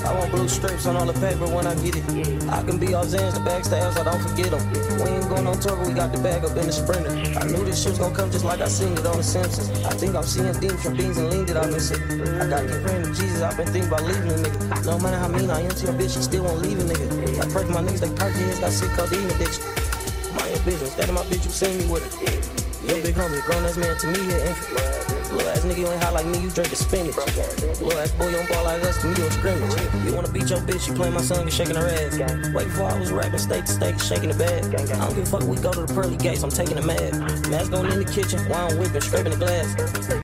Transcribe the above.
I want blue strips on all the paper when I get it. I can be all Zans, the backstabs, I don't forget them. We ain't going on tour, but we got the bag up in the Sprinter. I knew this shit was gonna come just like I seen it on The Simpsons. I think I'm seeing demons from beans and lean that I've been sick. I gotta keep praying to Jesus, I've been thinking about leaving a nigga. No matter how mean I am to your bitch, she still won't leave a nigga. I pray for my niggas, they perky heads, got sick codeine addiction. My business, that in my bitch, you seen me with it. Yo, big homie, grown ass man to me, yeah, infant. Little ass nigga, you ain't hot like me, you drink the spinach. Little ass boy, you don't ball like us, to me, you a scrimmage. You wanna beat your bitch, you play my song and shaking her ass. Wait before I was rapping, steak to steak, shaking the bag. I don't give a fuck, we go to the pearly gates, I'm taking the mad. Mask going in the kitchen, while I'm whipping, scraping the glass.